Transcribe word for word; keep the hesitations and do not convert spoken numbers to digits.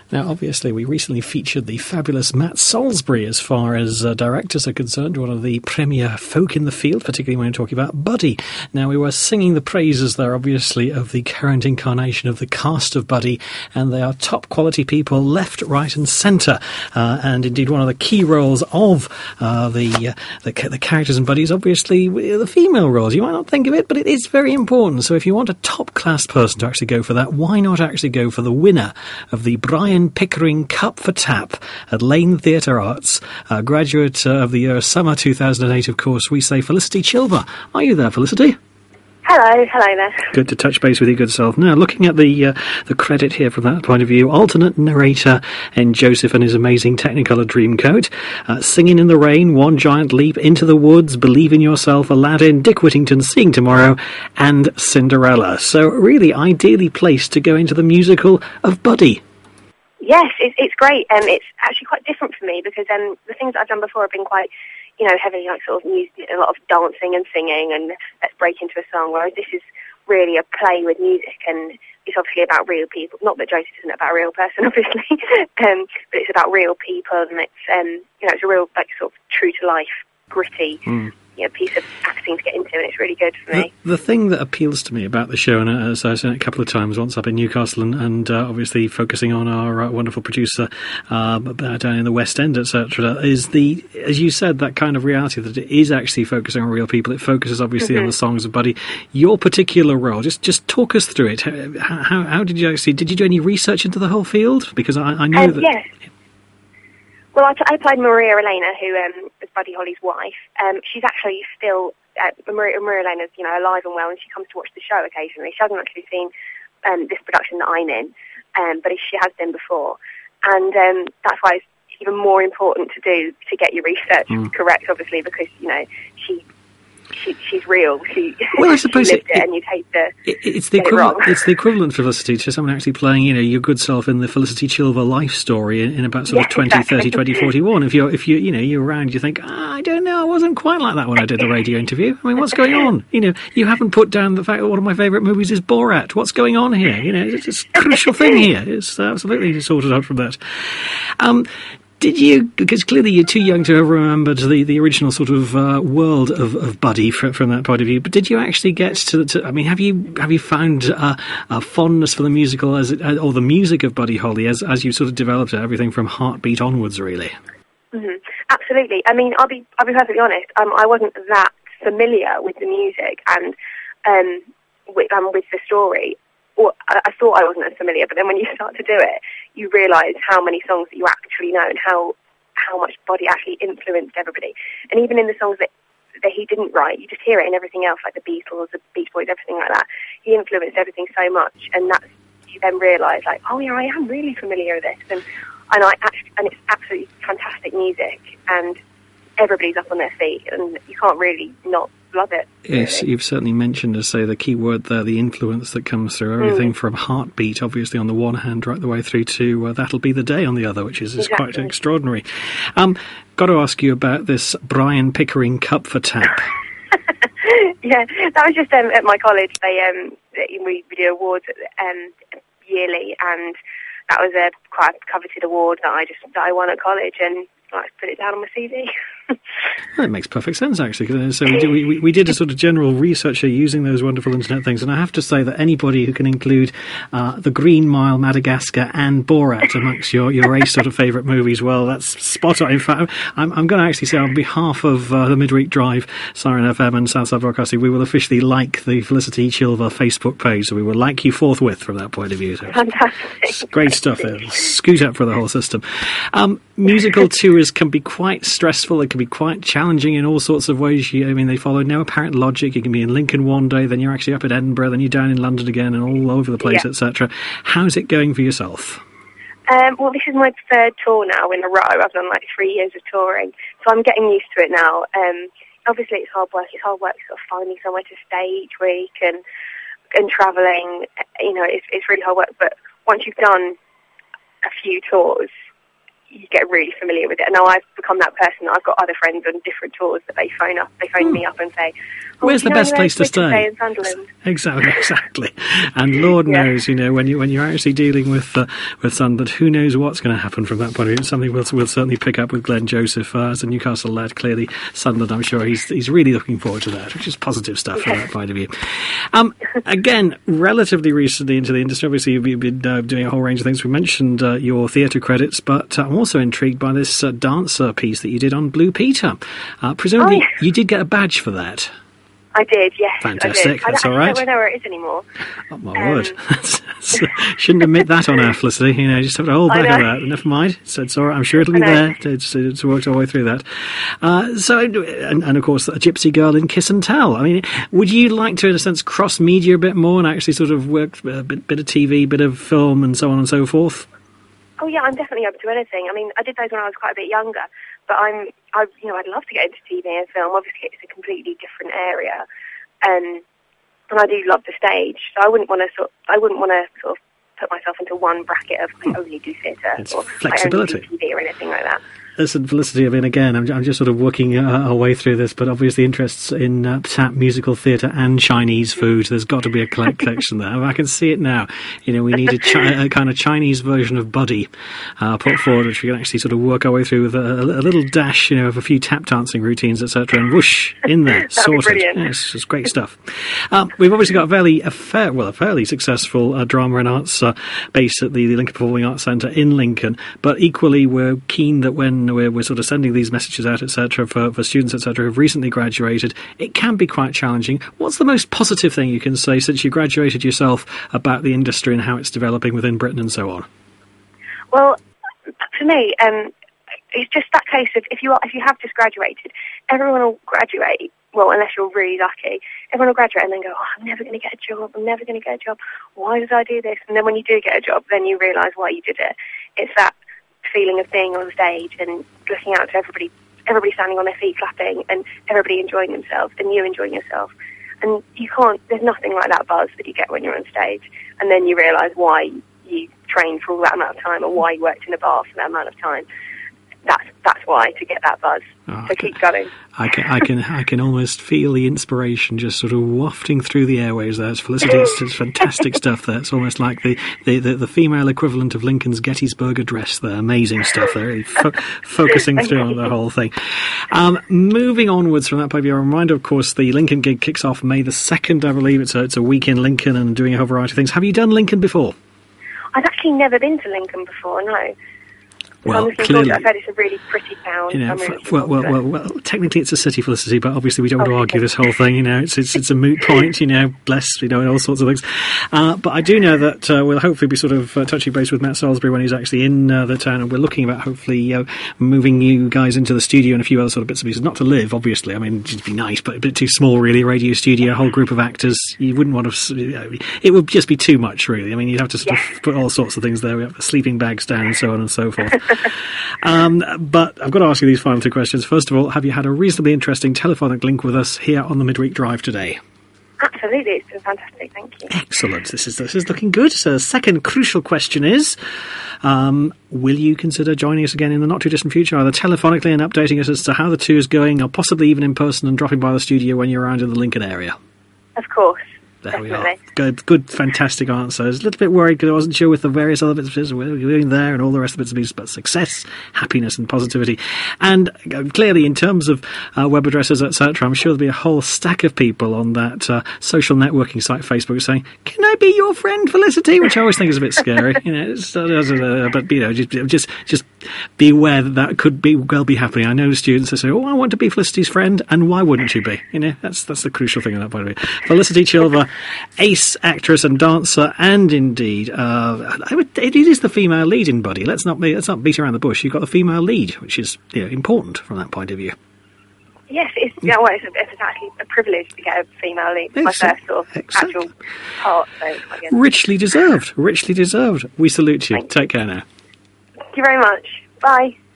Now, obviously, we recently featured the fabulous Matt Salisbury as far as uh, directors are concerned, one of the premier folk in the field, particularly when we're talking about Buddy. Now, we were singing the praises there, obviously, of the current incarnation of the cast of Buddy, and they are top quality people left, right and centre. Uh, and indeed, one of the key roles of uh, the, uh, the the characters in Buddy is obviously the female roles. You might not think of it, but it is very important. So if you want a top-class person to actually go for that, why not actually go for the winner of the Brian Pickering Cup for Tap at Lane Theatre Arts, uh, graduate uh, of the year summer two thousand eight, of course. We say Felicity Chilver. Are you there, Felicity? Hello, hello there. Good to touch base with your good self. Now, looking at the uh, the credit here from that point of view, alternate narrator in Joseph and his amazing Technicolor Dreamcoat, uh, Singing in the Rain, One Giant Leap, Into the Woods, Believe in Yourself, Aladdin, Dick Whittington, Seeing Tomorrow, and Cinderella. So really ideally placed to go into the musical of Buddy. Yes, it's, it's great. Um, it's actually quite different for me because um, the things that I've done before have been quite, you know, heavily like sort of music, a lot of dancing and singing and let's break into a song, whereas this is really a play with music and it's obviously about real people. Not that Joseph isn't about a real person, obviously, um, but it's about real people and it's, um, you know, it's a real like sort of true to life, gritty, mm. you know, piece of acting to get into, and it's really good for me. The, the thing that appeals to me about the show, and as I've said it a couple of times, once up in Newcastle, and, and uh, obviously focusing on our uh, wonderful producer uh, down in the West End, et cetera, is the, as you said, that kind of reality that it is actually focusing on real people. It focuses obviously mm-hmm. on the songs of Buddy. Your particular role, just just talk us through it. How, how, how did you actually, did you do any research into the whole field? Because I, I know um, that... Yes. Well, I, t- I played Maria Elena, who um, was Buddy Holly's wife. Um, she's actually still, uh, Maria, Maria Elena's, you know, alive and well, and she comes to watch the show occasionally. She hasn't actually seen um, this production that I'm in, um, but she has been before. And um, that's why it's even more important to do, to get your research mm. correct, obviously, because, you know, she... She, she's real. She, well, I suppose she lived it, it, and you take the it, it's the equivalent. It it's the equivalent Felicity to someone actually playing, you know, your good self in the Felicity Chilver life story in, in about sort yeah, of twenty exactly. thirty, twenty forty-one. If you're, if you, you know, you're around, you think, ah, I don't know, I wasn't quite like that when I did the radio interview. I mean, what's going on? You know, you haven't put down the fact that one of my favourite movies is Borat. What's going on here? You know, it's, it's a crucial thing here. It's absolutely sorted out from that. Um. Did you, because clearly you're too young to have remembered the, the original sort of uh, world of, of Buddy from, from that point of view, but did you actually get to, to I mean, have you have you found uh, a fondness for the musical as it, or the music of Buddy Holly as, as you sort of developed it, everything from Heartbeat onwards, really? Mm-hmm. Absolutely. I mean, I'll be I'll be perfectly honest, um, I wasn't that familiar with the music and um, with, um, with the story. Or I, I thought I wasn't as familiar, but then when you start to do it, you realise how many songs that you actually know and how how much Buddy actually influenced everybody. And even in the songs that, that he didn't write, you just hear it in everything else, like the Beatles, the Beach Boys, everything like that. He influenced everything so much, and that's, you then realise, like, oh yeah, I am really familiar with this. And, and, I actually, and it's absolutely fantastic music, and everybody's up on their feet, and you can't really not love it. Yes, really. You've certainly mentioned, as say, the key word there, the influence that comes through everything mm. from Heartbeat, obviously, on the one hand, right the way through to uh, That'll Be the Day on the other, which is, is exactly. quite extraordinary. Um, got to ask you about this Brian Pickering Cup for Tap. Yeah, that was just um, at my college. They um, we, we do awards um, yearly, and that was a quite a coveted award that I just that I won at college, and I put it down on my C V. Well, it makes perfect sense, actually. So we, do, we, we did a sort of general research here using those wonderful internet things, and I have to say that anybody who can include uh, The Green Mile, Madagascar, and Borat amongst your, your race sort of favourite movies, well, that's spot on. In fact, I'm, I'm going to actually say on behalf of uh, the Midweek Drive, Siren F M and Southside Broadcasting, we will officially like the Felicity Chilver Facebook page, so we will like you forthwith from that point of view. So fantastic. Great stuff there. Scoot up for the whole system. Um, musical tours can be quite stressful. They can be quite challenging in all sorts of ways. You, I mean, they follow no apparent logic. You can be in Lincoln one day, then you're actually up at Edinburgh, then you're down in London again, and all over the place, yeah. et cetera. How's it going for yourself? Um, well, this is my third tour now in a row. I've done like three years of touring, so I'm getting used to it now. Um, obviously, it's hard work. It's hard work sort of finding somewhere to stay each week and and travelling. You know, it's it's really hard work. But once you've done a few tours, you get really familiar with it. And now I've become that person. I've got other friends on different tours that they phone up. They phone mm. me up and say, Where's well, the best place to stay? in Sunderland. Exactly, exactly. And Lord yeah. knows, you know, when you when you're actually dealing with uh, with Sunderland, who knows what's going to happen from that point of view? It's something we'll we'll certainly pick up with Glenn Joseph uh, as a Newcastle lad. Clearly, Sunderland, I'm sure he's he's really looking forward to that, which is positive stuff yeah. from that point of view. Um, again, relatively recently into the industry, obviously you've been uh, doing a whole range of things. We mentioned uh, your theatre credits, but uh, I'm also intrigued by this uh, dancer piece that you did on Blue Peter. Uh, presumably, oh, yeah. you did get a badge for that. I did, yes. Fantastic. I did. That's I, all right. I don't know where it is anymore. Oh, my um, word. That's, that's, shouldn't admit that on air, Felicity. You know, just have to hold back on that. Never mind. So it's all right. I'm sure it'll be there to, to, to work our way through that. Uh, so, and, and of course, a Gypsy Girl in Kiss and Tell. I mean, would you like to, in a sense, cross media a bit more and actually sort of work a bit, bit of T V, bit of film, and so on and so forth? Oh yeah, I'm definitely open to anything. I mean, I did those when I was quite a bit younger, but I'm, I, you know, I'd love to get into T V and film. Obviously, it's a completely different area. Um, and I do love the stage, so I wouldn't want to sort. I wouldn't want to sort of put myself into one bracket of I only do theatre or flexibility. I only do T V or anything like that. Listen, Felicity, I mean, again, I'm, I'm just sort of working uh, our way through this, but obviously interests in uh, tap, musical theatre and Chinese food. There's got to be a collection there. I can see it now. You know, we need a, chi- a kind of Chinese version of Buddy uh, put forward, which we can actually sort of work our way through with a, a little dash, you know, of a few tap dancing routines, et cetera, and whoosh, in there, sorted. Yes, it's great stuff. Um, we've obviously got a fairly, a fair, well, a fairly successful uh, drama and arts uh, base at the, the Lincoln Performing Arts Centre in Lincoln, but equally we're keen that when We're, we're sort of sending these messages out, et cetera, for, for students, et cetera, who've recently graduated. It can be quite challenging. What's the most positive thing you can say since you graduated yourself about the industry and how it's developing within Britain and so on? Well, for me, um, it's just that case of if you are, if you have just graduated, everyone will graduate. Well, unless you're really lucky, everyone will graduate and then go, oh, I'm never going to get a job. I'm never going to get a job. Why did I do this? And then when you do get a job, then you realise why you did it. It's that feeling of being on stage and looking out to everybody, everybody standing on their feet clapping and everybody enjoying themselves and you enjoying yourself. And you can't, there's nothing like that buzz that you get when you're on stage. And then you realise why you trained for all that amount of time or why you worked in a bar for that amount of time. That's that's why, to get that buzz. Oh, so keep going. I can I can I can almost feel the inspiration just sort of wafting through the airwaves there. It's Felicity, it's, it's fantastic stuff there. It's almost like the, the, the, the female equivalent of Lincoln's Gettysburg Address there. Amazing stuff there, really fo- focusing through on the whole thing. Um, moving onwards from that point of view, a reminder, of course, the Lincoln gig kicks off May the second, I believe. It's a, it's a week in Lincoln and doing a whole variety of things. Have you done Lincoln before? I've actually never been to Lincoln before, no. Well, clearly, I've heard it's a really pretty town. You know, really well, well, well, well, technically it's a city, Felicity, but obviously we don't want oh, to argue this whole thing. You know, it's it's, it's a moot point. You know, bless, you know, and all sorts of things. Uh, but I do know that uh, we'll hopefully be sort of uh, touching base with Matt Salisbury when he's actually in uh, the town, and we're looking about hopefully uh, moving you guys into the studio and a few other sort of bits and pieces. Not to live, obviously. I mean, it'd be nice, but a bit too small, really. A radio studio, a whole group of actors. You wouldn't want to. You know, it would just be too much, really. I mean, you'd have to sort yeah. of put all sorts of things there. We have sleeping bags down and so on and so forth. Um, but I've got to ask you these final two questions. First of all, have you had a reasonably interesting telephonic link with us here on the Midweek Drive today? Absolutely, it's been fantastic, thank you. Excellent, this is this is looking good. So the second crucial question is, um, will you consider joining us again in the not-too-distant future, either telephonically and updating us as to how the tour is going, or possibly even in person and dropping by the studio when you're around in the Lincoln area? Of course. There Definitely. we are. Good, good, fantastic answer. I was a little bit worried because I wasn't sure with the various other bits of business we were doing there and all the rest of the bits of business, but success, happiness and positivity. And uh, clearly, in terms of uh, web addresses, et cetera, I'm sure there'll be a whole stack of people on that uh, social networking site, Facebook, saying, "Can I be your friend, Felicity?" Which I always think is a bit scary. You know, it's, uh, uh, but you know, just just just be aware that that could be well be happening. I know students that say, "Oh, I want to be Felicity's friend," and why wouldn't you be? You know, that's that's the crucial thing at that point of view. Felicity Chilver, ace actress and dancer, and indeed, uh, I would, it is the female lead in Buddy. Let's not be, let's not beat around the bush. You've got the female lead, which is, you know, important from that point of view. Yes, it's, yeah, well, it's, it's actually a privilege to get a female lead. It's my first sort of exactly. actual part. So I guess. Richly deserved. Richly deserved. We salute you. Thank Take care now. Thank you very much. Bye.